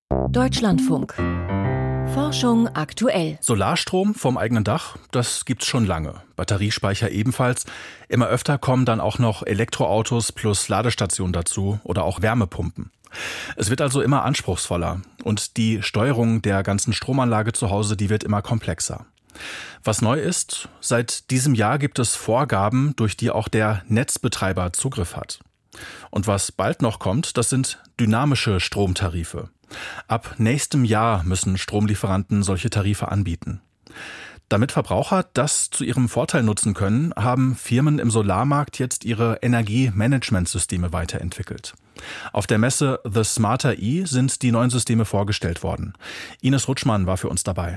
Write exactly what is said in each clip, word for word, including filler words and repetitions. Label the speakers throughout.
Speaker 1: Deutschlandfunk. Forschung aktuell.
Speaker 2: Solarstrom vom eigenen Dach, das gibt's schon lange. Batteriespeicher ebenfalls. Immer öfter kommen dann auch noch Elektroautos plus Ladestationen dazu oder auch Wärmepumpen. Es wird also immer anspruchsvoller und die Steuerung der ganzen Stromanlage zu Hause, die wird immer komplexer. Was neu ist, seit diesem Jahr gibt es Vorgaben, durch die auch der Netzbetreiber Zugriff hat. Und was bald noch kommt, das sind dynamische Stromtarife. Ab nächstem Jahr müssen Stromlieferanten solche Tarife anbieten. Damit Verbraucher das zu ihrem Vorteil nutzen können, haben Firmen im Solarmarkt jetzt ihre Energiemanagementsysteme weiterentwickelt. Auf der Messe The Smarter E sind die neuen Systeme vorgestellt worden. Ines Rutschmann war für uns dabei.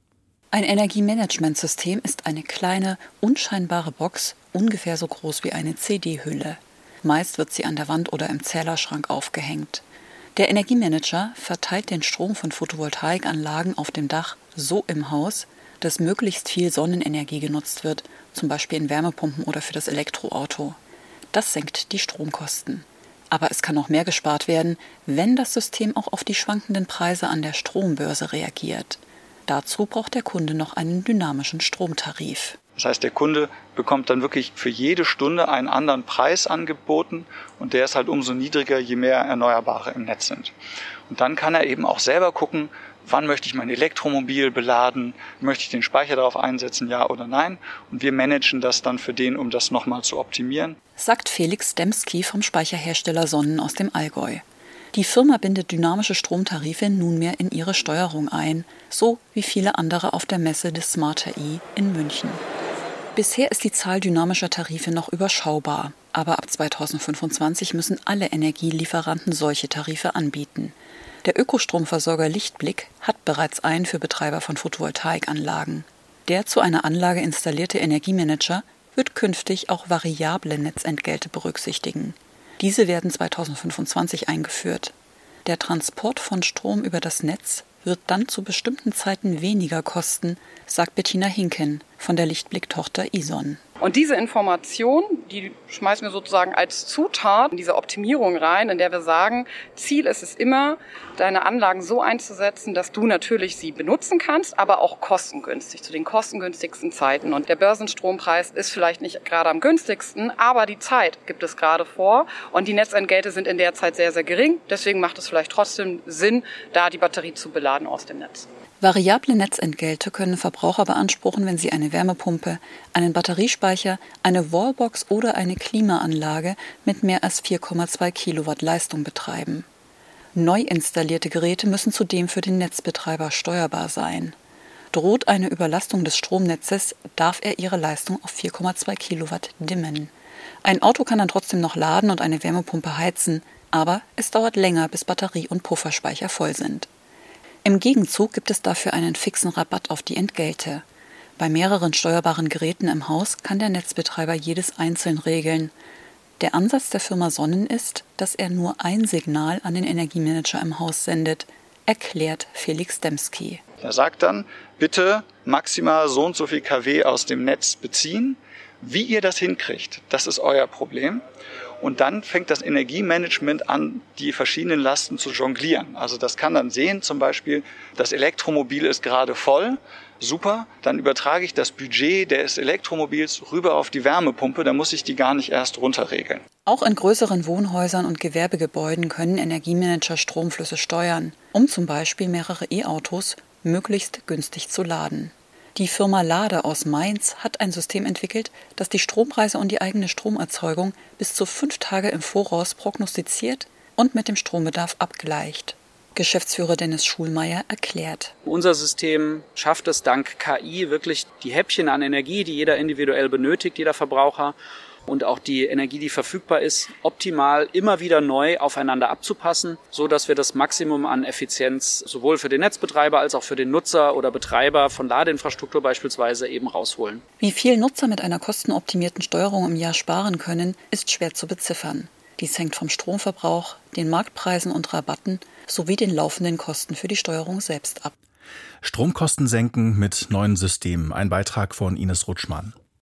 Speaker 3: Ein Energiemanagementsystem ist eine kleine, unscheinbare Box, ungefähr so groß wie eine C D-Hülle. Meist wird sie an der Wand oder im Zählerschrank aufgehängt. Der Energiemanager verteilt den Strom von Photovoltaikanlagen auf dem Dach so im Haus, dass möglichst viel Sonnenenergie genutzt wird, zum Beispiel in Wärmepumpen oder für das Elektroauto. Das senkt die Stromkosten. Aber es kann noch mehr gespart werden, wenn das System auch auf die schwankenden Preise an der Strombörse reagiert. Dazu braucht der Kunde noch einen dynamischen Stromtarif.
Speaker 4: Das heißt, der Kunde bekommt dann wirklich für jede Stunde einen anderen Preis angeboten und der ist halt umso niedriger, je mehr Erneuerbare im Netz sind. Und dann kann er eben auch selber gucken, wann möchte ich mein Elektromobil beladen, möchte ich den Speicher darauf einsetzen, ja oder nein. Und wir managen das dann für den, um das nochmal zu optimieren.
Speaker 3: Sagt Felix Dembski vom Speicherhersteller Sonnen aus dem Allgäu. Die Firma bindet dynamische Stromtarife nunmehr in ihre Steuerung ein, so wie viele andere auf der Messe des Smarter E in München. Bisher ist die Zahl dynamischer Tarife noch überschaubar, aber ab zweitausendfünfundzwanzig müssen alle Energielieferanten solche Tarife anbieten. Der Ökostromversorger Lichtblick hat bereits einen für Betreiber von Photovoltaikanlagen. Der zu einer Anlage installierte Energiemanager wird künftig auch variable Netzentgelte berücksichtigen. Diese werden zweitausendfünfundzwanzig eingeführt. Der Transport von Strom über das Netz wird dann zu bestimmten Zeiten weniger kosten, sagt Bettina Hinken von der Lichtblick-Tochter Ison.
Speaker 5: Und diese Information, die schmeißen wir sozusagen als Zutat in diese Optimierung rein, in der wir sagen, Ziel ist es immer, deine Anlagen so einzusetzen, dass du natürlich sie benutzen kannst, aber auch kostengünstig, zu den kostengünstigsten Zeiten. Und der Börsenstrompreis ist vielleicht nicht gerade am günstigsten, aber die Zeit gibt es gerade vor und die Netzentgelte sind in der Zeit sehr, sehr gering. Deswegen macht es vielleicht trotzdem Sinn, da die Batterie zu beladen aus dem Netz.
Speaker 3: Variable Netzentgelte können Verbraucher beanspruchen, wenn sie eine Wärmepumpe, einen Batteriespeicher, eine Wallbox oder eine Klimaanlage mit mehr als vier Komma zwei Kilowatt Leistung betreiben. Neu installierte Geräte müssen zudem für den Netzbetreiber steuerbar sein. Droht eine Überlastung des Stromnetzes, darf er ihre Leistung auf vier Komma zwei Kilowatt dimmen. Ein Auto kann dann trotzdem noch laden und eine Wärmepumpe heizen, aber es dauert länger, bis Batterie und Pufferspeicher voll sind. Im Gegenzug gibt es dafür einen fixen Rabatt auf die Entgelte. Bei mehreren steuerbaren Geräten im Haus kann der Netzbetreiber jedes einzeln regeln. Der Ansatz der Firma Sonnen ist, dass er nur ein Signal an den Energiemanager im Haus sendet, erklärt Felix Dembski.
Speaker 4: Er sagt dann, bitte maximal so und so viel kW aus dem Netz beziehen. Wie ihr das hinkriegt, das ist euer Problem. Und dann fängt das Energiemanagement an, die verschiedenen Lasten zu jonglieren. Also das kann dann sehen, zum Beispiel, das Elektromobil ist gerade voll. Super, dann übertrage ich das Budget des Elektromobils rüber auf die Wärmepumpe, dann muss ich die gar nicht erst runterregeln.
Speaker 3: Auch in größeren Wohnhäusern und Gewerbegebäuden können Energiemanager Stromflüsse steuern, um zum Beispiel mehrere E-Autos möglichst günstig zu laden. Die Firma Lade aus Mainz hat ein System entwickelt, das die Strompreise und die eigene Stromerzeugung bis zu fünf Tage im Voraus prognostiziert und mit dem Strombedarf abgleicht. Geschäftsführer Dennis Schulmeier erklärt.
Speaker 6: Unser System schafft es dank K I wirklich die Häppchen an Energie, die jeder individuell benötigt, jeder Verbraucher, und auch die Energie, die verfügbar ist, optimal immer wieder neu aufeinander abzupassen, so dass wir das Maximum an Effizienz sowohl für den Netzbetreiber als auch für den Nutzer oder Betreiber von Ladeinfrastruktur beispielsweise eben rausholen.
Speaker 3: Wie viel Nutzer mit einer kostenoptimierten Steuerung im Jahr sparen können, ist schwer zu beziffern. Dies hängt vom Stromverbrauch, den Marktpreisen und Rabatten sowie den laufenden Kosten für die Steuerung selbst ab.
Speaker 2: Stromkosten senken mit neuen Systemen. Ein Beitrag von Ines Rutschmann.